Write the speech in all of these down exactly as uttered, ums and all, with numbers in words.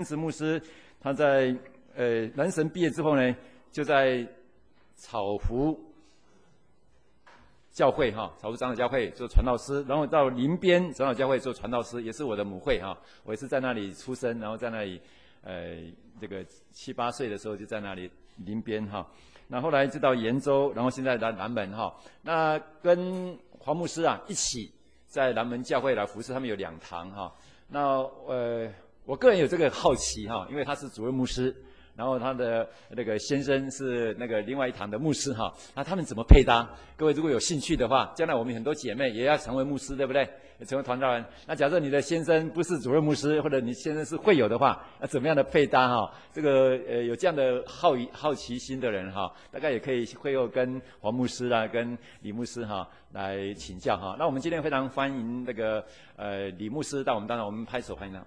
慈牧师他在呃南神毕业之后呢，就在草湖教会哈，草湖长老教会做传道师，然后到林边长老教会做传道师，也是我的母会哈，我也是在那里出生，然后在那里呃这个七八岁的时候就在那里林边哈，那后来就到延州，然后现在来南门哈，那跟黄牧师啊一起在南门教会来服侍，他们有两堂哈，那呃。我个人有这个好奇哈，因为他是主任牧师，然后他的那个先生是那个另外一堂的牧师哈，那他们怎么配搭？各位如果有兴趣的话，将来我们很多姐妹也要成为牧师，对不对？成为传道人。那假设你的先生不是主任牧师，或者你先生是会友的话，那怎么样的配搭哈？这个呃有这样的好好奇心的人哈，大概也可以会有跟黄牧师啊，跟李牧师哈来请教哈。那我们今天非常欢迎那个呃李牧师到我们当中，我们拍手欢迎他。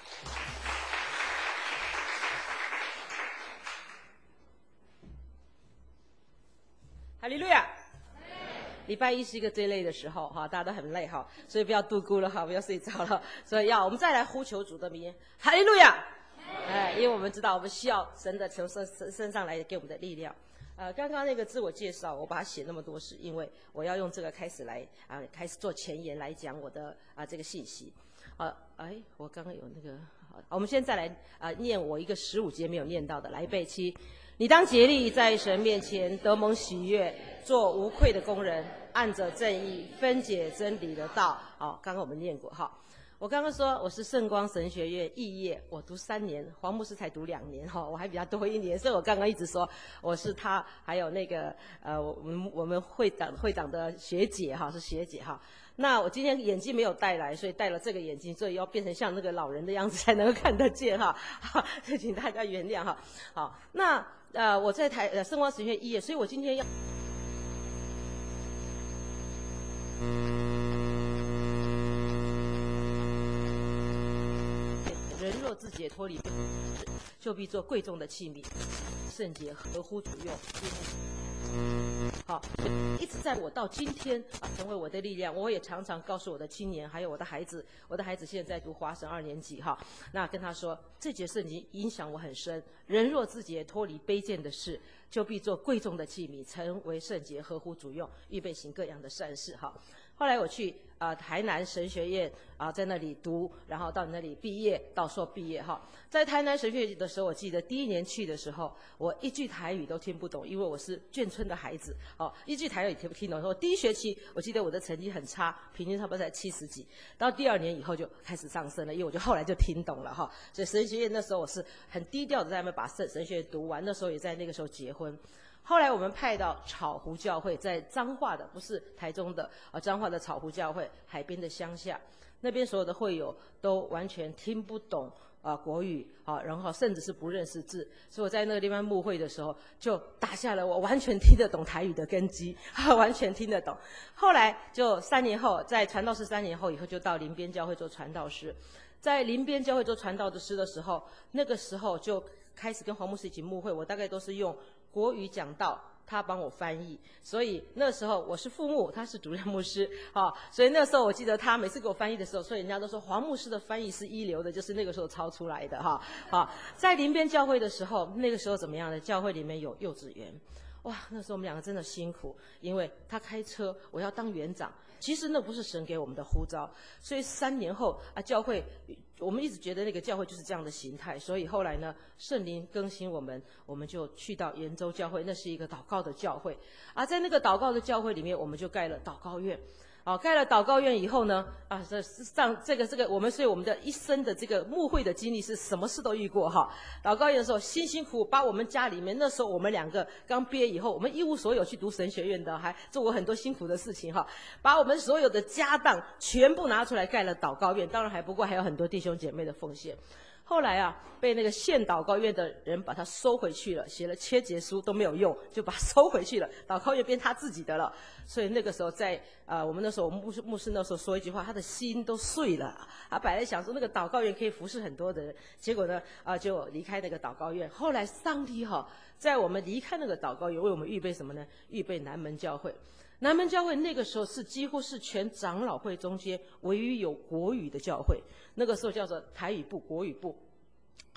哈利路亚！礼拜一是一个最累的时候哈，大家都很累哈，所以不要度孤了哈，不要睡着了，所以要我们再来呼求主的名，哈利路亚！哎，因为我们知道我们需要神的从身身身上来给我们的力量。呃，刚刚那个自我介绍，我把它写那么多，是因为我要用这个开始来啊、呃，开始做前言来讲我的啊、呃、这个信息。啊，哎，我刚刚有那个，好，我们现在来啊、呃、念我一个十五节没有念到的，来背七。你当竭力在神面前得蒙喜悦，做无愧的工人，按着正义分解真理的道。好，刚刚我们念过哈。我刚刚说我是圣光神学院肄业，我读三年，黄牧师才读两年哈，我还比较多一年，所以我刚刚一直说我是他，还有那个呃我们我们会长会长的学姐哈，是学姐哈。那我今天眼镜没有带来，所以戴了这个眼镜，所以要变成像那个老人的样子才能够看得见哈，好，请大家原谅哈。好，那呃我在台呃圣光神学院肄业，所以我今天要。人若自己脱离，就必做贵重的器皿，圣洁合乎主用。好，一直在我到今天啊，成为我的力量。我也常常告诉我的青年，还有我的孩子，我的孩子现在读华神二年级哈，那跟他说，这节圣经影响我很深。人若自己脱离卑贱的事，就必做贵重的器皿，成为圣洁合乎主用，预备行各样的善事哈。后来我去啊、呃、台南神学院啊、呃，在那里读，然后到那里毕业，到硕毕业哈。在台南神学院的时候，我记得第一年去的时候，我一句台语都听不懂，因为我是眷村的孩子哦，一句台语听不听懂。我第一学期我记得我的成绩很差，平均差不多在七十几。到第二年以后就开始上升了，因为我就后来就听懂了哈。所以神学院那时候我是很低调的在那边把神神学院读完，那时候也在那个时候结婚。后来我们派到草湖教会，在彰化的，不是台中的啊，彰化的草湖教会，海边的乡下，那边所有的会友都完全听不懂啊国语啊，然后甚至是不认识字，所以我在那个地方牧会的时候，就打下了我完全听得懂台语的根基，完全听得懂。后来就三年后，在传道士三年后以后，就到林边教会做传道师。在林边教会做传道师的时候，那个时候就开始跟黄牧师一起牧会，我大概都是用国语讲道，他帮我翻译，所以那时候我是副牧，他是主任牧师，好，所以那时候我记得他每次给我翻译的时候，所以人家都说黄牧师的翻译是一流的，就是那个时候抄出来的哈。好，在林边教会的时候，那个时候怎么样呢？教会里面有幼稚园，哇，那时候我们两个真的辛苦，因为他开车，我要当园长。其实那不是神给我们的呼召，所以三年后啊，教会我们一直觉得那个教会就是这样的形态，所以后来呢，圣灵更新我们，我们就去到延州教会，那是一个祷告的教会，而在那个祷告的教会里面，我们就盖了祷告院。好，盖了祷告院以后呢，啊，这上这个这个我们所以我们的一生的这个牧会的经历是什么事都遇过哈。祷告院的时候辛辛苦苦把我们家里面那时候我们两个刚毕业以后，我们一无所有去读神学院的，还做过很多辛苦的事情哈，把我们所有的家当全部拿出来盖了祷告院，当然还不过还有很多弟兄姐妹的奉献。后来啊，被那个县祷告院的人把它收回去了，写了切结书都没有用，就把它收回去了。祷告院变他自己的了，所以那个时候在啊、呃，我们那时候我们牧师牧师那时候说一句话，他的心都碎了。他本来想说那个祷告院可以服侍很多的人，结果呢啊、呃、就离开那个祷告院。后来上帝哈，在我们离开那个祷告院，为我们预备什么呢？预备南门教会。南门教会那个时候是几乎是全长老会中间唯一有国语的教会，那个时候叫做台语部、国语部。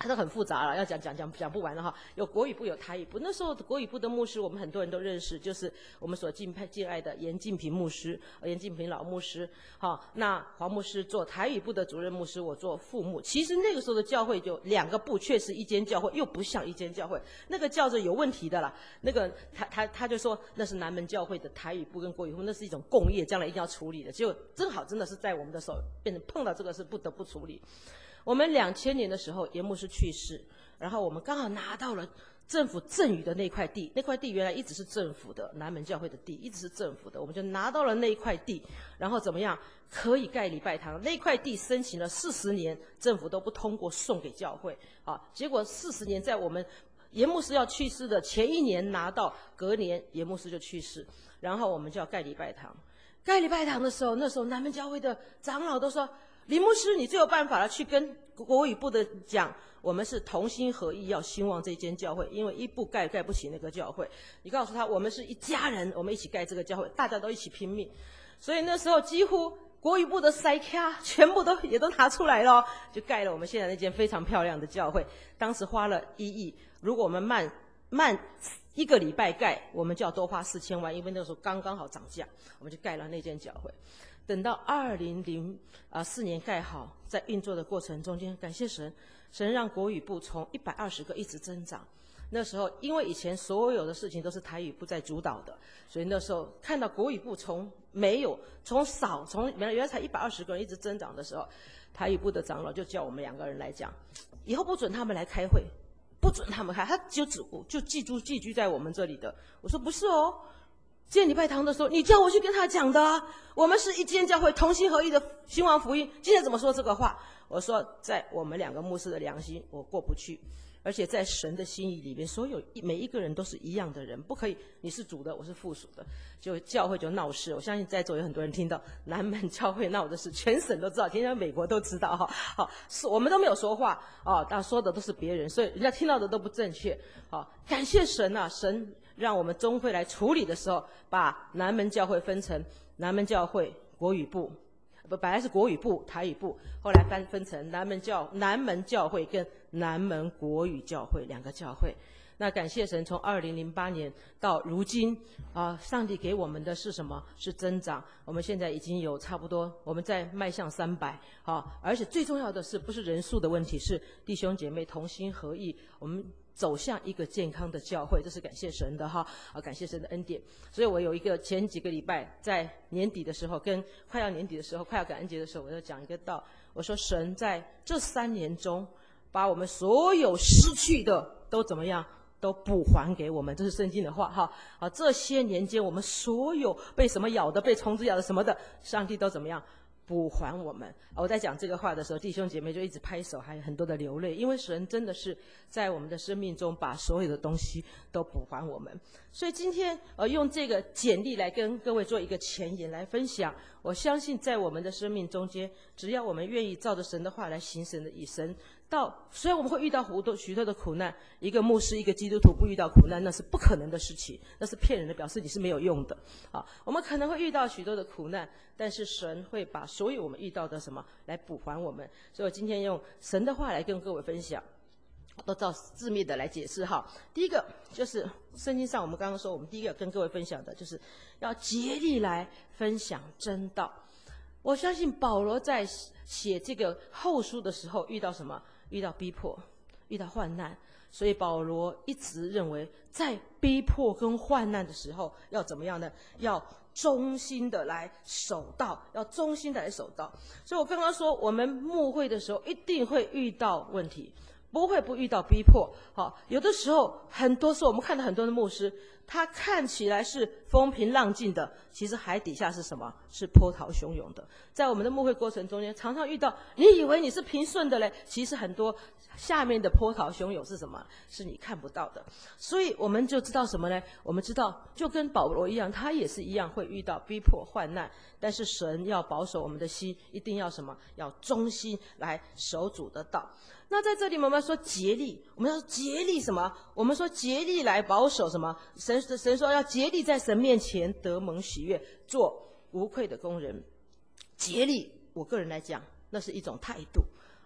它都很复杂了，要讲讲讲讲不完了哈。有国语部，有台语部。那时候国语部的牧师，我们很多人都认识，就是我们所敬佩敬爱的严敬平牧师，严敬平老牧师。好，那黄牧师做台语部的主任牧师，我做副牧。其实那个时候的教会就两个部，却是一间教会，又不像一间教会。那个叫做有问题的啦。那个他他他就说那是南门教会的台语部跟国语部，那是一种共业，将来一定要处理的。结果正好真的是在我们的手变成碰到这个是不得不处理。我们两千年的时候，严牧师去世，然后我们刚好拿到了政府赠予的那块地，那块地原来一直是政府的，南门教会的地一直是政府的，我们就拿到了那一块地，然后怎么样可以盖礼拜堂。那块地申请了四十年，政府都不通过，送给教会。啊，结果四十年在我们严牧师要去世的前一年拿到，隔年严牧师就去世，然后我们就要盖礼拜堂。盖礼拜堂的时候，那时候南门教会的长老都说，林牧师，你最有办法了，去跟国语部的讲，我们是同心合意要兴旺这间教会，因为一步盖盖不起那个教会。你告诉他，我们是一家人，我们一起盖这个教会，大家都一起拼命。所以那时候几乎国语部的塞卡全部都也都拿出来了，就盖了我们现在那间非常漂亮的教会。当时花了一亿，如果我们慢慢一个礼拜盖，我们就要多花四千万，因为那时候刚刚好涨价，我们就盖了那间教会。等到二零零啊四年盖好，在运作的过程中间，感谢神，神让国语部从一百二十个一直增长。那时候因为以前所有的事情都是台语部在主导的，所以那时候看到国语部从没有从少从原来原来才一百二十个人一直增长的时候，台语部的长老就叫我们两个人来讲，以后不准他们来开会，不准他们开，他就只就寄住寄居在我们这里的。我说不是哦。建礼拜堂的时候，你叫我去跟他讲的啊，我们是一间教会，同心合意的兴旺福音。今天怎么说这个话？我说在我们两个牧师的良心，我过不去，而且在神的心意里面，所有每一个人都是一样的人，不可以你是主的，我是附属的，就教会就闹事。我相信在座有很多人听到南门教会闹的事，全省都知道，今天美国都知道哈。好，是我们都没有说话啊，但说的都是别人，所以人家听到的都不正确。好，感谢神啊，神。让我们中会来处理的时候，把南门教会分成南门教会国语部，不，本来是国语部、台语部，后来分分成南门教南门教会跟南门国语教会两个教会。那感谢神，从二零零八年到如今啊，上帝给我们的是什么？是增长。我们现在已经有差不多，我们在迈向三百，好，而且最重要的是，不是人数的问题，是弟兄姐妹同心合意，我们走向一个健康的教会，这是感谢神的哈，啊，感谢神的恩典。所以我有一个前几个礼拜在年底的时候，跟快要年底的时候，快要感恩节的时候，我就讲一个道，我说神在这三年中，把我们所有失去的都怎么样？都补还给我们，这是圣经的话哈。好，这些年间我们所有被什么咬的，被虫子咬的什么的，上帝都怎么样？补还我们。我在讲这个话的时候，弟兄姐妹就一直拍手，还有很多的流泪，因为神真的是在我们的生命中把所有的东西都补还我们。所以今天呃用这个简历来跟各位做一个前言来分享，我相信在我们的生命中间，只要我们愿意照着神的话来行神的意，神到虽然我们会遇到许多许多的苦难，一个牧师一个基督徒不遇到苦难那是不可能的事情，那是骗人的，表示你是没有用的啊。我们可能会遇到许多的苦难，但是神会把所有我们遇到的什么来补还我们。所以我今天用神的话来跟各位分享，都照字面的来解释哈。第一个就是圣经上我们刚刚说，我们第一个跟各位分享的就是要竭力来分享真道。我相信保罗在写这个后书的时候遇到什么？遇到逼迫，遇到患难，所以保罗一直认为在逼迫跟患难的时候要怎么样呢？要忠心的来守道，要忠心的来守道。所以我刚刚说我们牧会的时候一定会遇到问题，不会不遇到逼迫。好，有的时候很多时候我们看到很多的牧师，他看起来是风平浪静的，其实海底下是什么？是波涛汹涌的。在我们的牧会过程中间，常常遇到你以为你是平顺的嘞，其实很多下面的波涛汹涌是什么？是你看不到的。所以我们就知道什么呢？我们知道就跟保罗一样，他也是一样会遇到逼迫患难，但是神要保守我们的心，一定要什么？要忠心来守主的道。那在这里我们要说竭力，我们要说竭力什么？我们说竭力来保守什么？神神说要竭力在神面前得蒙喜悦，做无愧的工人。竭力，我个人来讲，那是一种态度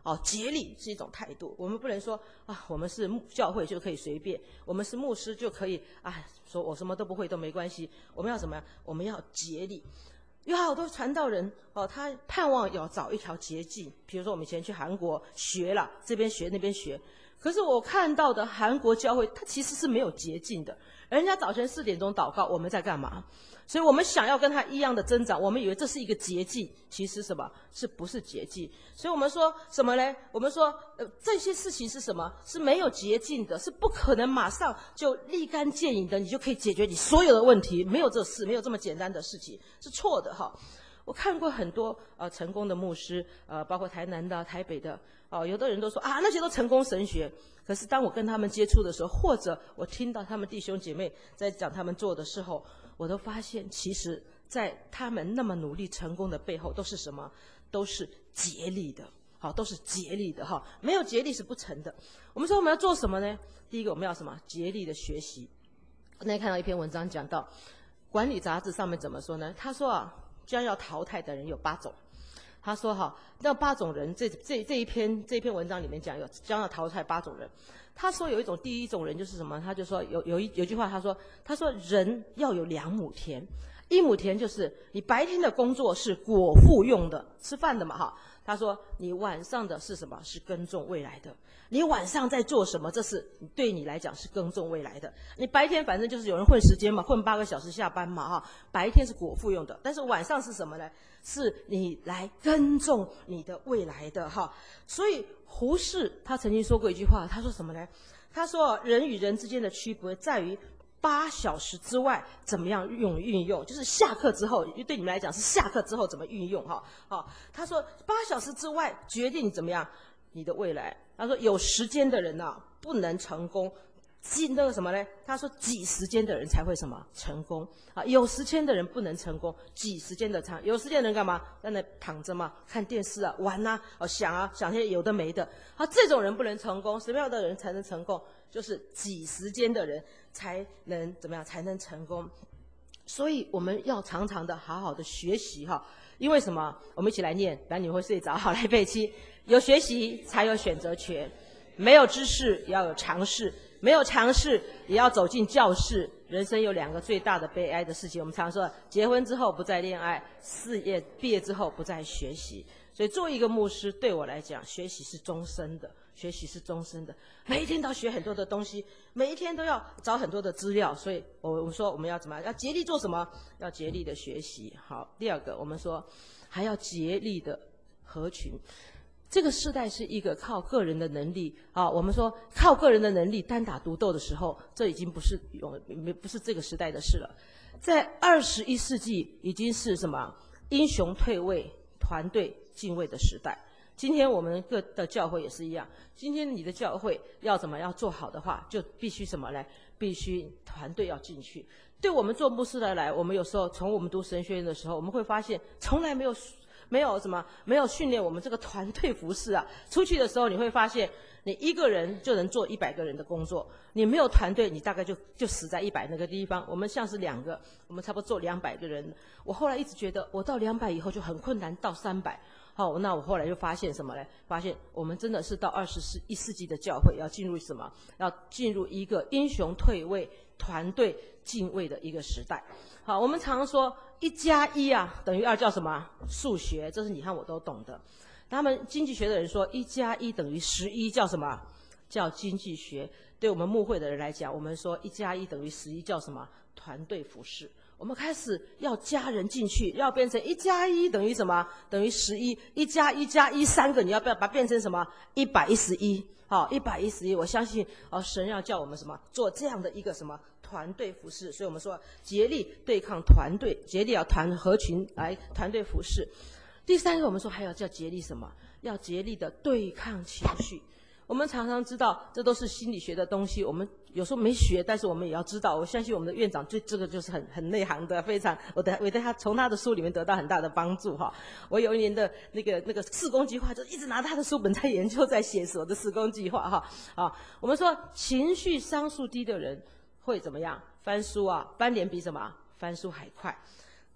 哦，竭力是一种态度，我们不能说啊，我们是教会就可以随便，我们是牧师就可以啊，说我什么都不会都没关系。我们要什么呀？我们要竭力。有好多传道人哦，他盼望要找一条捷径，比如说我们以前去韩国学了，这边学那边学。可是我看到的韩国教会，它其实是没有捷径的。人家早晨四点钟祷告，我们在干嘛？所以我们想要跟他一样的增长，我们以为这是一个捷径，其实什么？是不是捷径？所以我们说什么呢？我们说，呃，这些事情是什么？是没有捷径的，是不可能马上就立竿见影的，你就可以解决你所有的问题，没有这事，没有这么简单的事情，是错的哈。我看过很多呃成功的牧师，呃，包括台南的、台北的，哦、呃，有的人都说啊，那些都成功神学。可是当我跟他们接触的时候，或者我听到他们弟兄姐妹在讲他们做的时候，我都发现，其实在他们那么努力成功的背后，都是什么？都是竭力的，好，都是竭力的哈。没有竭力是不成的。我们说我们要做什么呢？第一个，我们要什么？竭力的学习。我那天看到一篇文章讲到，管理杂志上面怎么说呢？他说啊，将要淘汰的人有八种。他说哈，那八种人，这这这一篇这一篇文章里面讲有将要淘汰八种人。他说有一种第一种人就是什么？他就说有有一有一句话，他说他说人要有两亩田，一亩田就是你白天的工作是果腹用的，吃饭的嘛哈。他说你晚上的是什么？是耕种未来的。你晚上在做什么？这是对你来讲是耕种未来的。你白天反正就是有人混时间嘛，混八个小时下班嘛哈。白天是果腹用的，但是晚上是什么呢？是你来耕种你的未来的哈。所以胡适他曾经说过一句话，他说什么呢？他说人与人之间的区别在于八小时之外怎么样用运用，就是下课之后，对你们来讲是下课之后怎么运用哈。好，他说八小时之外决定怎么样你的未来。他说有时间的人啊不能成功，挤那个什么呢？他说挤时间的人才会什么成功啊？有时间的人不能成功，挤时间的长。有时间的人干嘛？在那躺着嘛，看电视啊，玩啊，哦想啊，想些有的没的。啊，这种人不能成功，什么样的人才能成功？就是挤时间的人才能怎么样？才能成功。所以我们要常常的好好的学习哈。因为什么？我们一起来念，反正你会睡着。好，来背七。有学习才有选择权，没有知识也要有尝试，没有尝试也要走进教室。人生有两个最大的悲哀的事情，我们常说，结婚之后不再恋爱，事业毕业之后不再学习。所以作为一个牧师，对我来讲，学习是终身的，学习是终身的，每一天都要学很多的东西，每一天都要找很多的资料。所以我们说我们要怎么样？要竭力做什么？要竭力的学习。好，第二个我们说还要竭力的合群。这个时代是一个靠个人的能力啊，我们说靠个人的能力单打独斗的时候，这已经不是永不是这个时代的事了。在二十一世纪，已经是什么英雄退位、团队敬畏的时代。今天我们各的教会也是一样，今天你的教会要怎么要做好的话，就必须什么呢？必须团队要进去。对我们做牧师的来，我们有时候从我们读神学院的时候，我们会发现从来没有。没有什么，没有训练我们这个团队服事啊。出去的时候你会发现，你一个人就能做一百个人的工作，你没有团队，你大概就就死在一百那个地方。我们像是两个，我们差不多做两百个人。我后来一直觉得，我到两百以后就很困难，到三百。好，那我后来就发现什么呢？发现我们真的是到二十一世纪的教会要进入什么？要进入一个英雄退位、团队敬畏的一个时代。好，我们常说一加一啊等于二叫什么？数学，这是你和我都懂的。他们经济学的人说一加一等于十一叫什么？叫经济学。对我们牧会的人来讲，我们说一加一等于十一叫什么？团队服事。我们开始要加人进去，要变成一加一等于什么？等于十一，一加一加一三个，你要不要把它变成什么？一百一十一，好，一百一十一。我相信哦，神要叫我们什么？做这样的一个什么团队服事。所以我们说竭力对抗团队，竭力要团合群来团队服事。第三个，我们说还要叫竭力什么？要竭力的对抗情绪。我们常常知道这都是心理学的东西，我们有时候没学，但是我们也要知道。我相信我们的院长对这个就是很很内行的，非常我的我对他从他的书里面得到很大的帮助哈。我有一年的那个那个事工计划，就一直拿他的书本在研究，在写我的事工计划哈。啊，我们说情绪商数低的人会怎么样？翻书啊，翻脸比什么？翻书还快。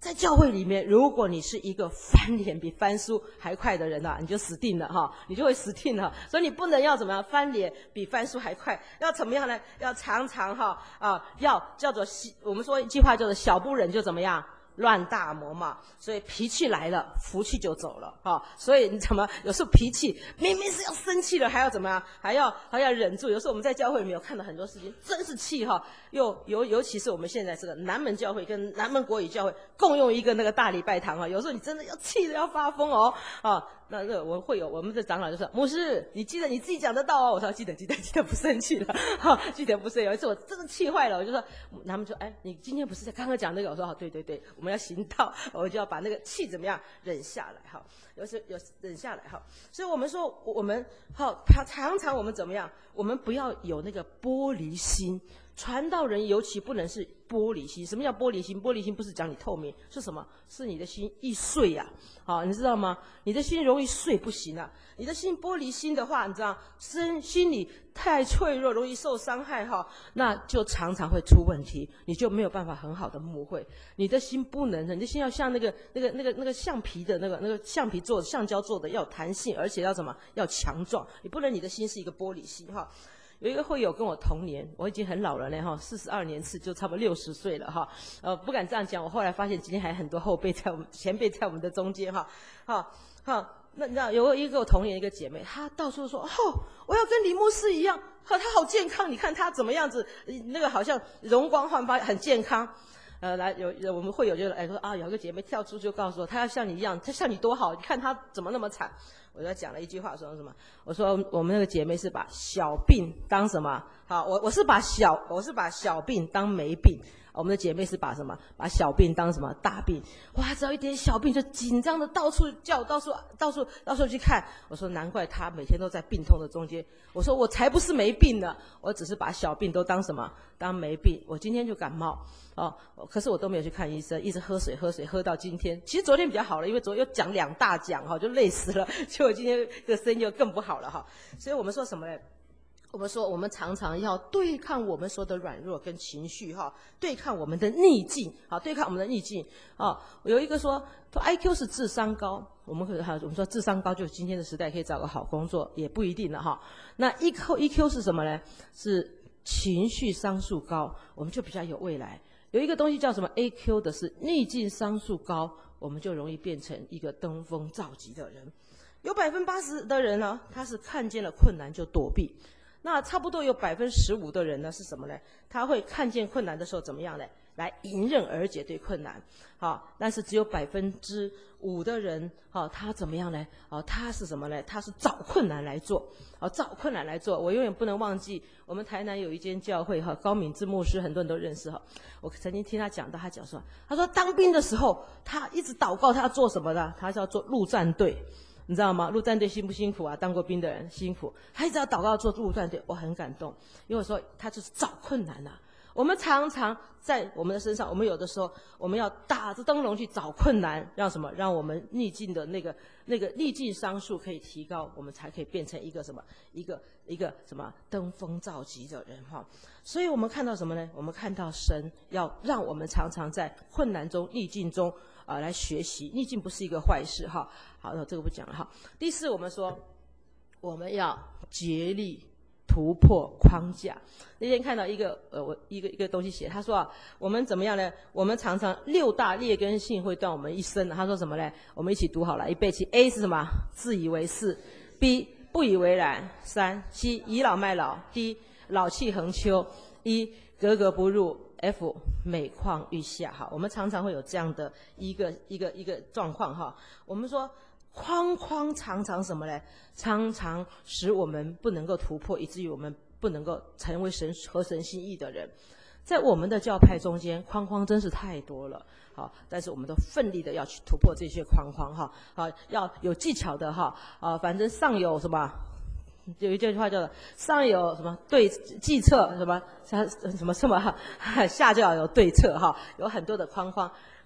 在教会里面，如果你是一个翻脸比翻书还快的人啊，你就死定了哈，你就会死定了。所以你不能要怎么样，翻脸比翻书还快，要怎么样呢？要常常哈啊，要叫做我们说一句话叫做小不忍就怎么样。乱大谋嘛，所以脾气来了，福气就走了啊、哦！所以你怎么有时候脾气明明是要生气了，还要怎么样？还要还要忍住。有时候我们在教会里面有看到很多事情，真是气哈！又尤尤其是我们现在这个南门教会跟南门国语教会共用一个那个大礼拜堂啊，有时候你真的要气得要发疯哦啊！哦那那我会有我们的长老就说：“牧师，你记得你自己讲得到哦。”我说：“记得记得记得，不生气了，哈，记得不生气。”有一次我真的气坏了，我就说，他们说：“哎，你今天不是在刚刚讲那个？”我说：“哦，对对对，我们要行道，我就要把那个气怎么样忍下来哈，有时有忍下来哈。所以我们说我们好常常我们怎么样？我们不要有那个玻璃心。”传道人尤其不能是玻璃心。什么叫玻璃心？玻璃心不是讲你透明，是什么？是你的心易碎呀、啊！好，你知道吗？你的心容易碎，不行啊！你的心玻璃心的话，你知道，心心里太脆弱，容易受伤害哈，那就常常会出问题，你就没有办法很好的牧会。你的心不能，你的心要像那个那个那个那个橡皮的那个那个橡皮做的橡胶做的，要有弹性，而且要什么？要强壮。你不能你的心是一个玻璃心哈。有一个会友跟我同年，我已经很老了呢哈，四十二年次就差不多六十岁了哈。呃，不敢这样讲，我后来发现今天还很多后辈在我们前辈在我们的中间哈。好，好，那你知道有一个我同年一个姐妹，她到处说，哦，我要跟李牧师一样，哈，她好健康，你看她怎么样子，那个好像容光焕发，很健康。呃，来有有我们会有就来说啊，有一个姐妹跳出就告诉我，她要像你一样，她像你多好，你看她怎么那么惨。我就讲了一句话，说什么？我说我们那个姐妹是把小病当什么？好，我我是把小我是把小病当没病。我们的姐妹是把什么？把小病当什么大病？哇，只要一点小病就紧张的到处叫，到处到处到处去看。我说难怪她每天都在病痛的中间。我说我才不是没病呢，我只是把小病都当什么？当没病。我今天就感冒。哦，可是我都没有去看医生，一直喝水喝水喝到今天。其实昨天比较好了，因为昨天又讲两大讲哈，就累死了。结果今天这个声音就更不好了哈。所以我们说什么呢？我们说我们常常要对抗我们说的软弱跟情绪哈，对抗我们的逆境，好，对抗我们的逆境啊。有一个说 I Q 是智商高，我们可能还我们说智商高就今天的时代可以找个好工作，也不一定了哈。那 E Q E Q 是什么呢？是情绪商数高，我们就比较有未来。有一个东西叫什么 A Q 的是逆境商数高，我们就容易变成一个登峰造极的人。有百分之八十的人呢，他是看见了困难就躲避。那差不多有百分之十五的人呢是什么呢？他会看见困难的时候怎么样呢？来迎刃而解对困难，好，但是只有百分之五的人，好，他怎么样呢？哦，他是什么呢？他是找困难来做，哦，找困难来做。我永远不能忘记，我们台南有一间教会哈，高敏之牧师，很多人都认识哈。我曾经听他讲到，他讲说，他说当兵的时候，他一直祷告，他要做什么呢？他是要做陆战队。你知道吗？陆战队辛不辛苦啊？当过兵的人辛苦，他一直要祷告做陆战队，我很感动，因为我说他就是找困难啊。我们常常在我们的身上，我们有的时候我们要打着灯笼去找困难，让什么？让我们逆境的那个那个逆境商数可以提高，我们才可以变成一个什么？一个一个什么登峰造极的人哈。所以我们看到什么呢？我们看到神要让我们常常在困难中、逆境中啊、呃、来学习。逆境不是一个坏事哈。好，那这个不讲了哈。第四，我们说我们要竭力突破框架。那天看到一个呃，我一个一个东西写，他说啊，我们怎么样呢？我们常常六大劣根性会断我们一生。他说什么呢？我们一起读好了，一背起。A 是什么？自以为是。B 不以为然。三 C 倚老卖老。D 老气横秋。E 格格不入。F 每况愈下。哈，我们常常会有这样的一个一个一个状况哈。我们说。框框常常什么呢？常常使我们不能够突破，以至于我们不能够成为神合神心意的人。在我们的教派中间，框框真是太多了。好，但是我们都奋力的要去突破这些框框哈。好，要有技巧的哈。啊，反正上有什么？有一句话叫做“上有什么对计策，什么什么什么，下就要有对策哈。有很多的框框。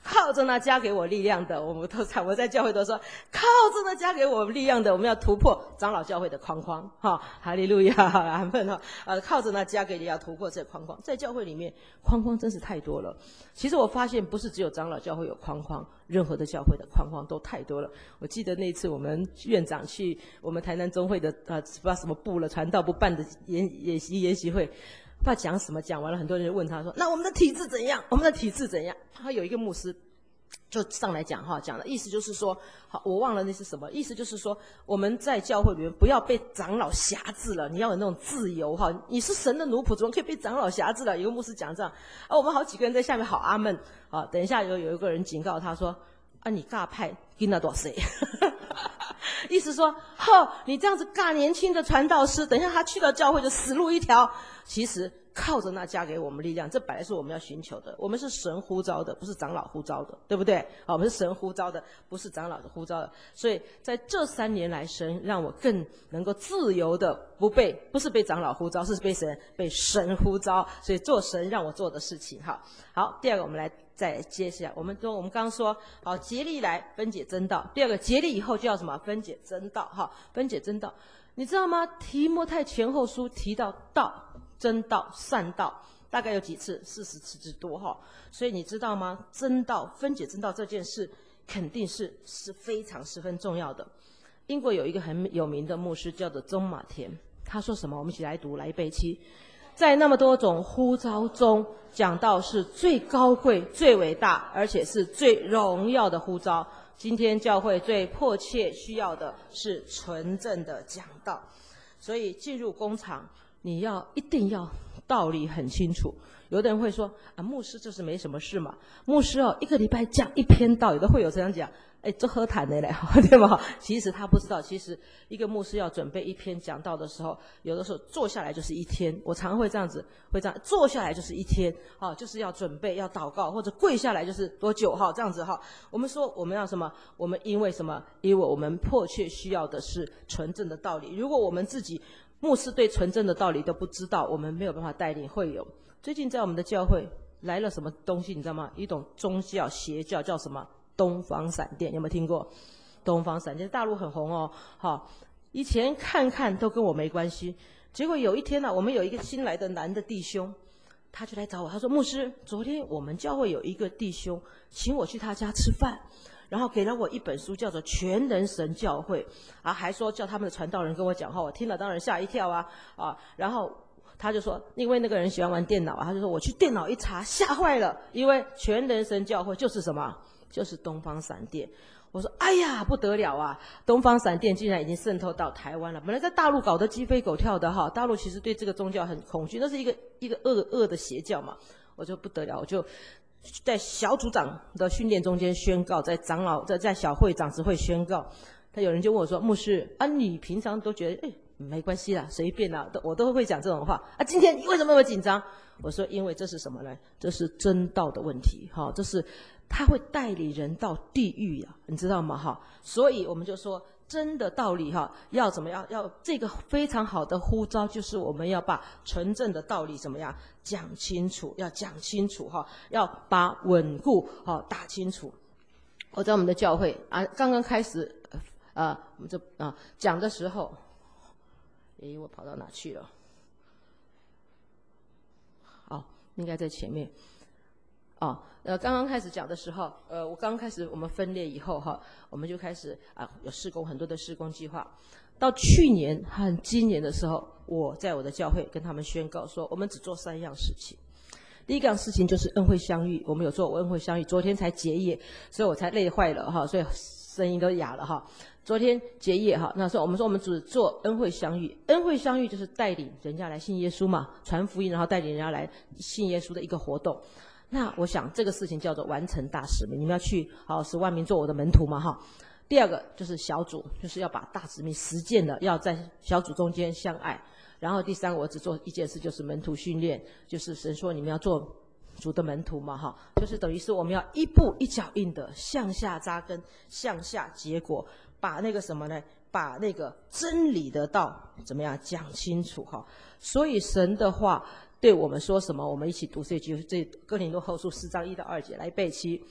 靠着那加给我力量的，我们都在我在教会都说，靠着那加给我力量的，我们要突破长老教会的框框，哈，哈利路亚，阿门哈，呃，靠着那加给你要突破这个框框，在教会里面框框真是太多了。其实我发现不是只有长老教会有框框，任何的教会的框框都太多了。我记得那次我们院长去我们台南中会的呃不知道什么部了传道部办的研研习研习会。不知道讲什么，讲完了，很多人问他说：“那我们的体制怎样？我们的体制怎样？”他有一个牧师就上来讲哈，讲的意思就是说，好，我忘了那是什么，意思就是说，我们在教会里面不要被长老辖制了，你要有那种自由哈。你是神的奴仆，怎么可以被长老辖制了？有个牧师讲这样，啊，我们好几个人在下面好阿门啊。等一下有有一个人警告他说：“啊，你尬派跟那多谁？”意思说，呵，你这样子尬年轻的传道师，等一下他去到教会就死路一条。其实靠着那加给我们力量，这本来是我们要寻求的。我们是神呼召的，不是长老呼召的，对不对？好，我们是神呼召的，不是长老的呼召的。所以在这三年来，神让我更能够自由的，不被不是被长老呼召，是被神被神呼召。所以做神让我做的事情。好，好，第二个我们来。再接下来，我们说我们刚刚说，好，竭力来分解真道。第二个，竭力以后就要什么？分解真道，哈，分解真道。你知道吗？提摩太前后书提到道、真道、善道，大概有几次？四十次之多，哈。所以你知道吗？真道分解真道这件事，肯定是是非常十分重要的。英国有一个很有名的牧师叫做宗马田，他说什么？我们一起来读，来背七。在那么多种呼召中，讲道是最高贵、最伟大，而且是最荣耀的呼召。今天教会最迫切需要的是纯正的讲道。所以进入工厂，你要一定要道理很清楚。有的人会说啊，牧师这是没什么事嘛，牧师哦一个礼拜讲一篇道，有的会有这样讲。哎，这喝谈的嘞，对吧？其实他不知道，其实一个牧师要准备一篇讲道的时候，有的时候坐下来就是一天。我常会这样子，会这样坐下来就是一天，哈，就是要准备，要祷告，或者跪下来就是多久，哈，这样子哈。我们说我们要什么？我们因为什么？因为我们迫切需要的是纯正的道理。如果我们自己牧师对纯正的道理都不知道，我们没有办法带领会友。最近在我们的教会来了什么东西，你知道吗？一种宗教邪教叫什么？东方闪电，有没有听过？东方闪电大陆很红哦，好，以前看看都跟我没关系，结果有一天呢、啊，我们有一个新来的男的弟兄，他就来找我，他说：“牧师，昨天我们教会有一个弟兄请我去他家吃饭，然后给了我一本书，叫做《全能神教会》，啊，还说叫他们的传道人跟我讲话，我听了当然吓一跳啊啊，然后。”他就说，因为那个人喜欢玩电脑啊，他就说我去电脑一查，吓坏了，因为全能神教会就是什么，就是东方闪电。我说，哎呀，不得了啊！东方闪电竟然已经渗透到台湾了。本来在大陆搞得鸡飞狗跳的哈，大陆其实对这个宗教很恐惧，那是一个一个恶恶的邪教嘛。我就不得了，我就在小组长的训练中间宣告，在长老在在小会长执会宣告。他有人就问我说，牧师啊，你平常都觉得哎。没关系啦，随便啦，我都会讲这种话啊。今天你为什么那么紧张？我说，因为这是什么呢？这是真道的问题，哈，这是他会带领人到地狱啊，你知道吗？哈，所以我们就说，真的道理哈，要怎么样？要这个非常好的呼召，就是我们要把纯正的道理怎么样讲清楚，要讲清楚哈，要把稳固哈打清楚。我在我们的教会啊，刚刚开始呃，我们这啊讲的时候。诶，我跑到哪去了？哦，应该在前面。哦，呃，刚刚开始讲的时候，呃，我刚刚开始我们分裂以后哈，我们就开始啊有施工很多的施工计划。到去年和今年的时候，我在我的教会跟他们宣告说，我们只做三样事情。第一个事情就是恩惠相遇，我们有做恩惠相遇，昨天才结业，所以我才累坏了哈，所以声音都哑了哈。昨天结业哈，那时候我们说我们只做恩惠相遇，恩惠相遇就是带领人家来信耶稣嘛，传福音，然后带领人家来信耶稣的一个活动。那我想这个事情叫做完成大使命，你们要去好十万名做我的门徒嘛哈。第二个就是小组，就是要把大使命实践的，要在小组中间相爱。然后第三个我只做一件事，就是门徒训练，就是神说你们要做主的门徒嘛哈，就是等于是我们要一步一脚印的向下扎根，向下结果。把那个什么呢？把那个真理的道怎么样讲清楚哈？所以神的话对我们说什么？我们一起读这句这哥林多后书四章一到二节来背七。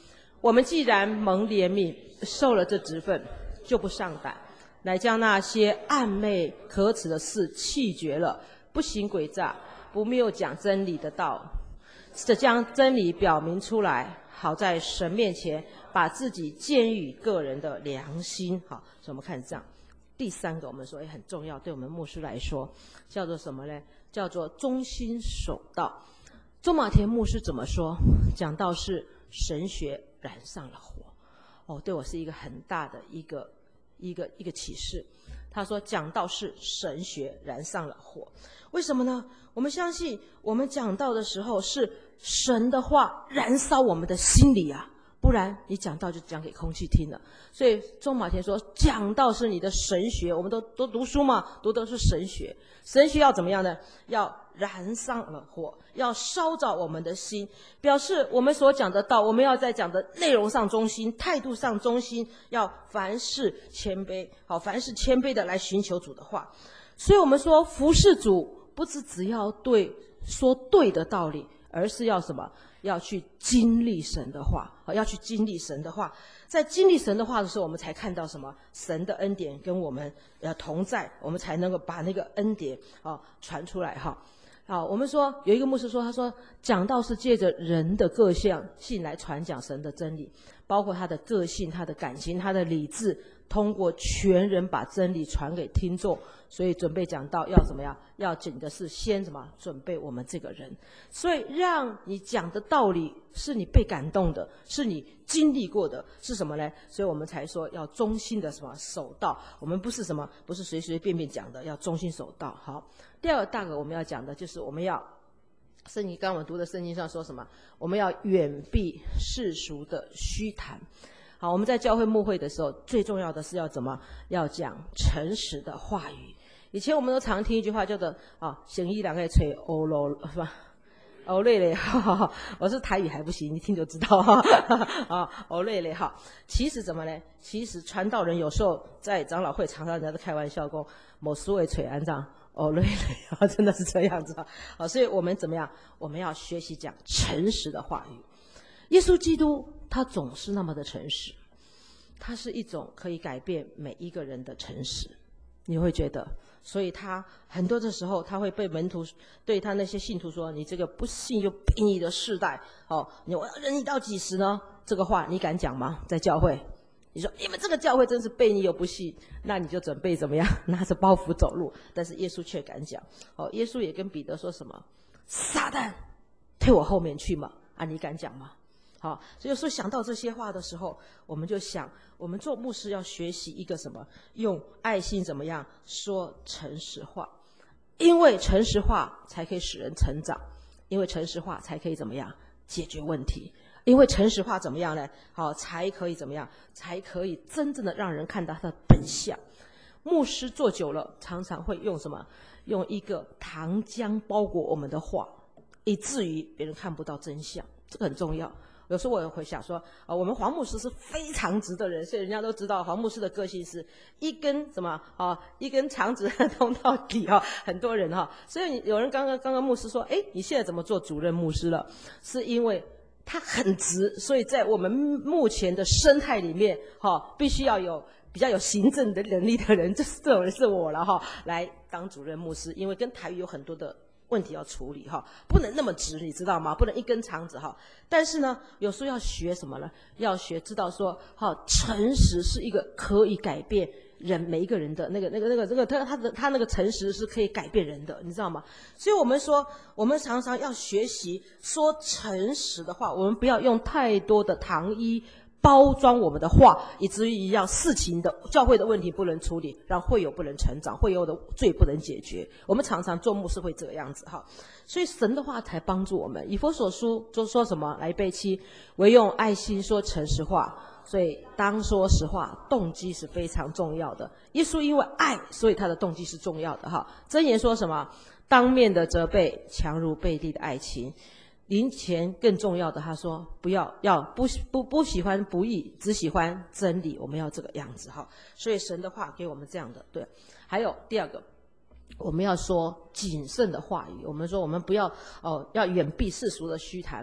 我们既然蒙怜悯，受了这职分，就不上胆，乃将那些暧昧可耻的事弃绝了，不行诡诈，不谬讲真理的道，这将真理表明出来，好在神面前把自己建于个人的良心。好，所以我们看这样。第三个我们说也很重要，对我们牧师来说叫做什么呢？叫做忠心守道。周马田牧师怎么说？讲到是神学燃上了火，哦，对我是一个很大的一个一个一个启示。他说讲道是神学燃上了火，为什么呢？我们相信我们讲道的时候是神的话燃烧我们的心里啊，不然你讲道就讲给空气听了。所以钟马田说讲道是你的神学，我们都都读书嘛，读的是神学。神学要怎么样呢？要燃上了火，要烧着我们的心，表示我们所讲的道，我们要在讲的内容上忠心，态度上忠心，要凡事谦卑，好，凡事谦卑的来寻求主的话。所以我们说服侍主不是只要对说对的道理，而是要什么？要去经历神的话，要去经历神的话。在经历神的话的时候，我们才看到什么？神的恩典跟我们呃同在，我们才能够把那个恩典啊传出来哈。好，我们说有一个牧师说，他说讲道是借着人的个性性来传讲神的真理，包括他的个性、他的感情、他的理智，通过全人把真理传给听众。所以准备讲道要怎么样？要紧的是先什么？准备我们这个人。所以让你讲的道理是你被感动的，是你经历过的，是什么呢？所以我们才说要忠心的什么守道。我们不是什么，不是随随便便讲的，要忠心守道。好，第二个大个我们要讲的就是我们要圣经，刚刚我们读的圣经上说什么？我们要远避世俗的虚谈。好，我们在教会牧会的时候，最重要的是要怎么？要讲诚实的话语。以前我们都常听一句话叫做啊，行医两个吹欧罗是吧？欧累累，我是台语还不行，你听就知道哈。啊，欧累累哈。其实怎么呢？其实传道人有时候在长老会常常人家在开玩笑说，某思维吹安这欧累累啊，真的是这样子啊。好，所以我们怎么样？我们要学习讲诚实的话语。耶稣基督他总是那么的诚实，他是一种可以改变每一个人的诚实。你会觉得，所以他很多的时候他会被门徒对他那些信徒说，你这个不信又悖逆的世代，哦，你我要忍你到几时呢？这个话你敢讲吗？在教会你说你们这个教会真是悖逆又不信，那你就准备怎么样？拿着包袱走路。但是耶稣却敢讲。哦，耶稣也跟彼得说什么？撒旦退我后面去嘛。啊，你敢讲吗？好，所以有时候想到这些话的时候，我们就想，我们做牧师要学习一个什么？用爱心怎么样说诚实话？因为诚实话才可以使人成长，因为诚实话才可以怎么样解决问题？因为诚实话怎么样呢？好，才可以怎么样？才可以真正的让人看到他的本相。牧师做久了，常常会用什么？用一个糖浆包裹我们的话，以至于别人看不到真相。这个很重要。有时候我也会想说，啊，我们黄牧师是非常直的人，所以人家都知道黄牧师的个性是一根什么啊，一根肠子通到底啊，很多人哈、啊。所以有人刚刚刚刚牧师说，哎，你现在怎么做主任牧师了？是因为他很直，所以在我们目前的生态里面，哈、啊，必须要有比较有行政的能力的人，就是这种人是我了哈、啊，来当主任牧师，因为跟台语有很多的问题要处理哈，不能那么直，你知道吗？不能一根肠子哈。但是呢，有时候要学什么呢？要学知道说，哈，诚实是一个可以改变人每一个人的那个那个那个这个他他的他那个诚实是可以改变人的，你知道吗？所以我们说，我们常常要学习说诚实的话，我们不要用太多的糖衣包装我们的话，以至于让事情的教会的问题不能处理，让会友不能成长，会友的罪不能解决。我们常常做牧师会这个样子哈，所以神的话才帮助我们。以弗所书就说什么？来背七，唯用爱心说诚实话。所以当说实话，动机是非常重要的。耶稣因为爱，所以他的动机是重要的哈。箴言说什么？当面的责备，强如背地的爱情。临前更重要的，他说不要要不不不喜欢不义，只喜欢真理。我们要这个样子哈。所以神的话给我们这样的对。还有第二个，我们要说谨慎的话语。我们说我们不要哦，要远避世俗的虚谈。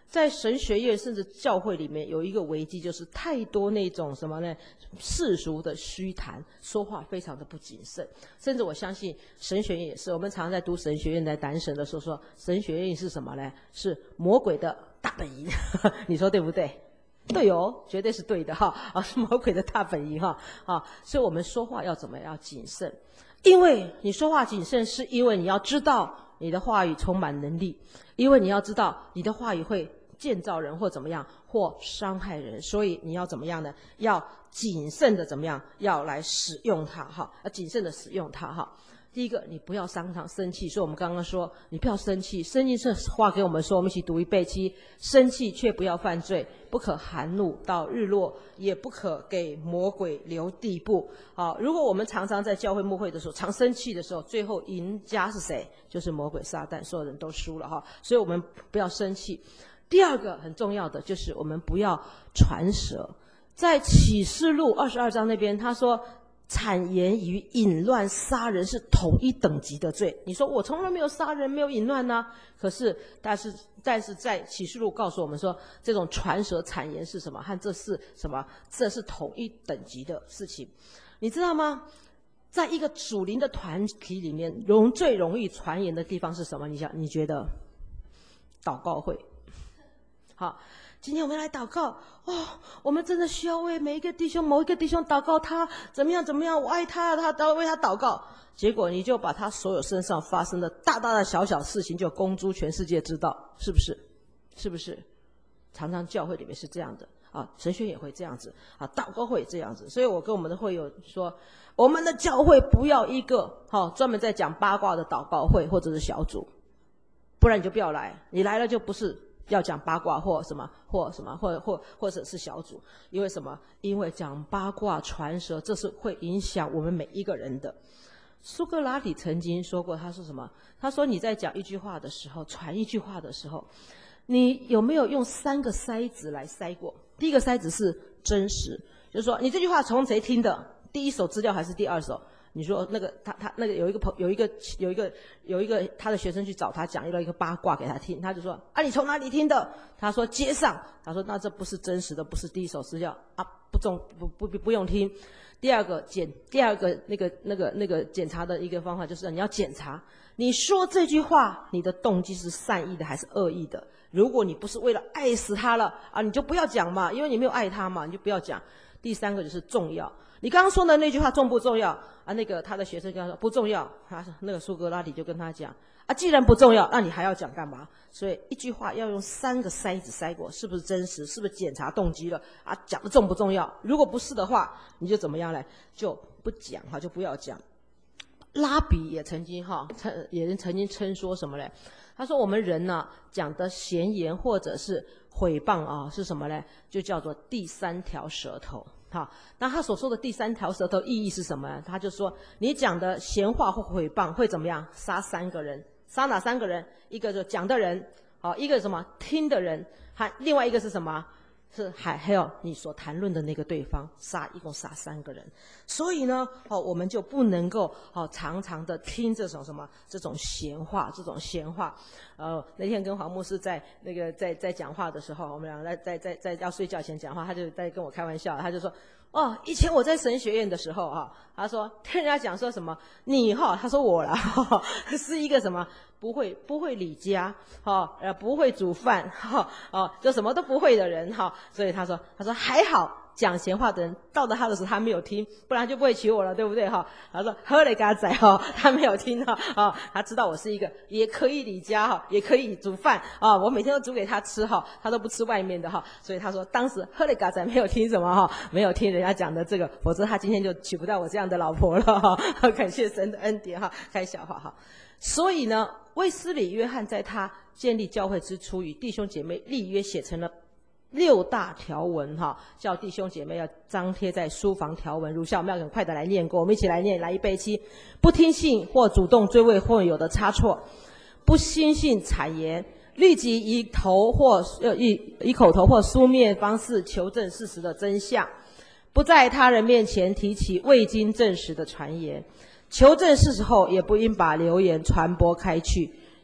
在神学院甚至教会里面有一个危机，就是太多那种什么呢？世俗的虚谈，说话非常的不谨慎。甚至我相信神学院也是，我们常常在读神学院在谈神的时候说，神学院是什么呢？是魔鬼的大本营，你说对不对？对哦，绝对是对的哈啊，是魔鬼的大本营哈啊，所以我们说话要怎么样谨慎？因为你说话谨慎，是因为你要知道你的话语充满能力，因为你要知道你的话语会建造人或怎么样，或伤害人，所以你要怎么样呢？要谨慎的怎么样？要来使用它哈，要谨慎的使用它哈。第一个，你不要常常生气，所以我们刚刚说，你不要生气。圣经这话给我们说，我们一起读一背七：生气却不要犯罪，不可含怒到日落，也不可给魔鬼留地步。好，如果我们常常在教会牧会的时候常生气的时候，最后赢家是谁？就是魔鬼撒旦，所有人都输了哈。所以我们不要生气。第二个很重要的就是我们不要传舌。在启示录二十二章那边，他说谗言与淫乱杀人是同一等级的罪。你说我从来没有杀人没有淫乱呢、啊、可是但是但是在启示录告诉我们说，这种传舌谗言是什么，和这是什么，这是同一等级的事情。你知道吗？在一个属灵的团体里面，容最容易传言的地方是什么？你想你觉得？祷告会。好，今天我们来祷告哦，我们真的需要为每一个弟兄、某一个弟兄祷告，他怎么样怎么样，我爱他，他都要为他祷告。结果你就把他所有身上发生的大大的小小事情就公诸全世界知道，是不是？是不是？常常教会里面是这样的啊，神学也会这样子啊，祷告会也这样子。所以我跟我们的会友说，我们的教会不要一个好、啊、专门在讲八卦的祷告会或者是小组，不然你就不要来，你来了就不是要讲八卦或什么或什么或或或者是小组。因为什么？因为讲八卦传舌，这是会影响我们每一个人的。苏格拉底曾经说过，他说什么？他说你在讲一句话的时候，传一句话的时候，你有没有用三个筛子来筛过？第一个筛子是真实，就是说你这句话从谁听的？第一手资料还是第二手？你说那个他他那个有一个朋有一个有一个有一个他的学生去找他讲了一个八卦给他听，他就说啊你从哪里听的？他说街上。他说那这不是真实的，不是第一手资料啊，不重不不不用听。第二个检第二个那个那个那个检查的一个方法就是你要检查你说这句话你的动机是善意的还是恶意的。如果你不是为了爱死他了啊，你就不要讲嘛，因为你没有爱他嘛，你就不要讲。第三个就是重要。你刚刚说的那句话重不重要啊？那个他的学生跟他说不重要，他那个苏格拉底就跟他讲啊，既然不重要，那你还要讲干嘛？所以一句话要用三个筛子筛过，是不是真实？是不是检查动机了啊？讲的重不重要？如果不是的话，你就怎么样呢？就不讲哈，就不要讲。拉比也曾经哈，也曾经称说什么嘞？他说我们人呢、啊、讲的闲言或者是毁谤啊，是什么呢？就叫做第三条舌头。好，那他所说的第三条舌头意义是什么呢？他就说你讲的闲话或毁谤会怎么样？杀三个人。杀哪三个人？一个就讲的人，好，一个什么听的人，还另外一个是什么？是还还有你所谈论的那个对方，杀一共杀三个人。所以呢，哦，我们就不能够哦常常的听这种什么这种闲话，这种闲话。呃，那天跟黄牧师在那个在在讲话的时候，我们两个在在在在要睡觉前讲话，他就在跟我开玩笑，他就说。哦，以前我在神学院的时候啊，他说听人家讲说什么你哈，他说我啦，呵呵是一个什么不会不会理家哈，呃不会煮饭哈，哦就什么都不会的人哈，所以他说他说还好。讲闲话的人到了他的时候他没有听，不然就不会娶我了，对不对哈？他说喝了嘎仔哈，他没有听哈啊，他知道我是一个也可以理家哈，也可以煮饭啊，我每天都煮给他吃哈，他都不吃外面的哈，所以他说当时喝了嘎仔没有听什么哈，没有听人家讲的这个，否则他今天就娶不到我这样的老婆了哈。感谢神的恩典哈，开笑话哈。所以呢，卫斯理约翰在他建立教会之初，与弟兄姐妹立约，写成了六大条文哈，叫弟兄姐妹要张贴在书房条文如下。我们要很快的来念过，我们一起来念，来一背七：不听信或主动追问或有的差错，不兴信谗言，立即以头或呃以以口头或书面方式求证事实的真相，不在他人面前提起未经证实的传言，求证事实后也不应把流言传播开去，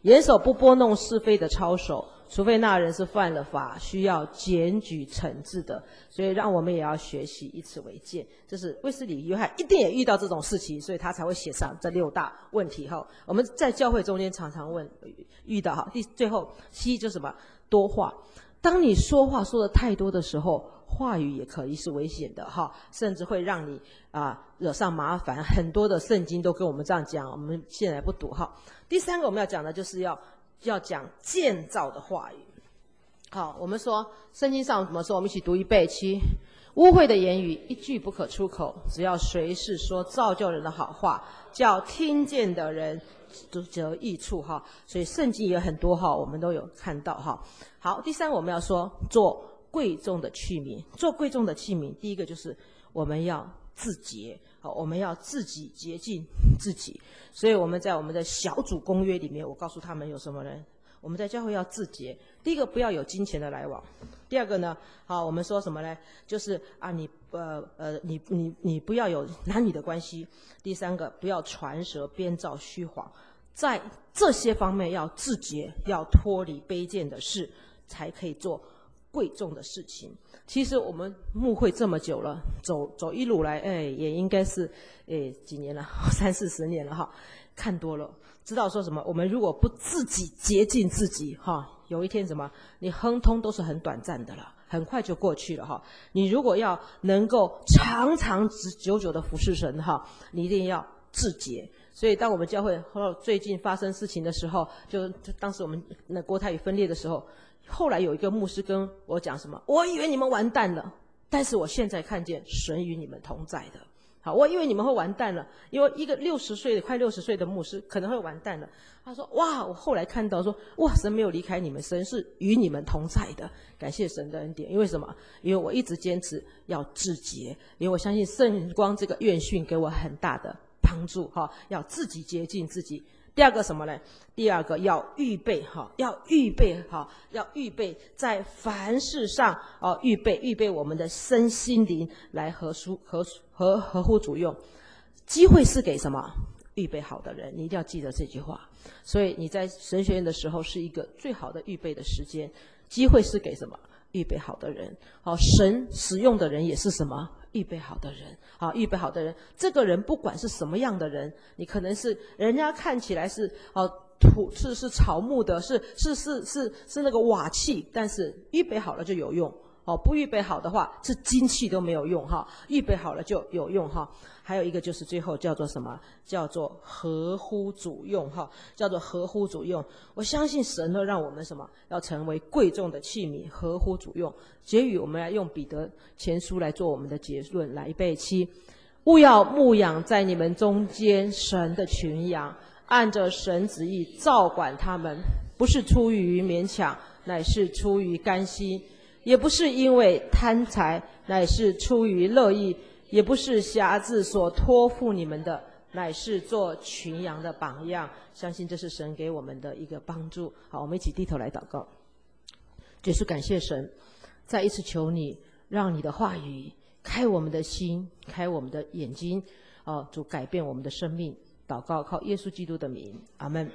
严守不拨弄是非的操守，除非那人是犯了法，需要检举惩治的。所以让我们也要学习，以此为鉴。这是卫斯理约翰一定也遇到这种事情，所以他才会写上这六大问题哈。我们在教会中间常常问遇到哈。第最后 C 就是什么？多话。当你说话说的太多的时候，话语也可以是危险的哈，甚至会让你啊、惹上麻烦。很多的圣经都跟我们这样讲，我们现在不读哈。第三个我们要讲的就是要要讲建造的话语。好，我们说圣经上怎么说？我们一起读一备。七，污秽的言语一句不可出口，只要随时说造就人的好话，叫听见的人得益处哈。所以圣经也很多哈，我们都有看到哈。好，第三个我们要说做贵重的器皿。做贵重的器皿，第一个就是我们要自洁，好，我们要自己洁净自己。所以我们在我们的小组公约里面，我告诉他们有什么人。我们在教会要自洁，第一个不要有金钱的来往，第二个呢，好，我们说什么呢？就是啊，你呃呃，你你你不要有男女的关系，第三个不要传舌编造虚谎，在这些方面要自洁，要脱离卑贱的事，才可以做贵重的事情。其实我们牧会这么久了，走走一路来，哎，也应该是哎几年了，三四十年了哈，看多了。知道说什么？我们如果不自己洁净自己，哈，有一天什么，你亨通都是很短暂的了，很快就过去了哈。你如果要能够长长久久的服侍神哈，你一定要自洁。所以，当我们教会后最近发生事情的时候，就当时我们那国台语分裂的时候，后来有一个牧师跟我讲什么？我以为你们完蛋了，但是我现在看见神与你们同在的。好，我以为你们会完蛋了，因为一个六十岁的快六十岁的牧师可能会完蛋了。他说：“哇，我后来看到说，哇，神没有离开你们，神是与你们同在的，感谢神的恩典。因为什么？因为我一直坚持要自洁，因为我相信圣光这个院训给我很大的帮助哈，要自己洁净自己。”第二个什么呢？第二个要预备哈，要预备哈，要预备在凡事上哦，预备预备我们的身心灵来合乎合合合乎主用。机会是给什么？预备好的人，你一定要记得这句话。所以你在神学院的时候是一个最好的预备的时间。机会是给什么？预备好的人。好，神使用的人也是什么？预备好的人。好，预备好的人，这个人不管是什么样的人，你可能是人家看起来是哦土是是草木的，是是是是是那个瓦器，但是预备好了就有用。哦，不预备好的话，是金器都没有用哈。预备好了就有用哈。还有一个就是最后叫做什么？叫做合乎主用哈，叫做合乎主用。我相信神会让我们什么？要成为贵重的器皿，合乎主用。结语我们来用彼得前书来做我们的结论，来预备七。勿要牧养在你们中间神的群羊，按着神旨意照管他们，不是出于勉强，乃是出于甘心。也不是因为贪财，乃是出于乐意；也不是辖制所托付你们的，乃是做群羊的榜样。相信这是神给我们的一个帮助。好，我们一起低头来祷告。耶稣，感谢神，再一次求你，让你的话语开我们的心，开我们的眼睛，哦，主改变我们的生命。祷告靠耶稣基督的名，阿们。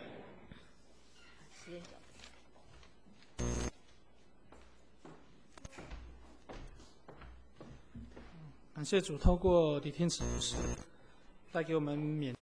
感谢主，透过李天慈牧师带给我们勉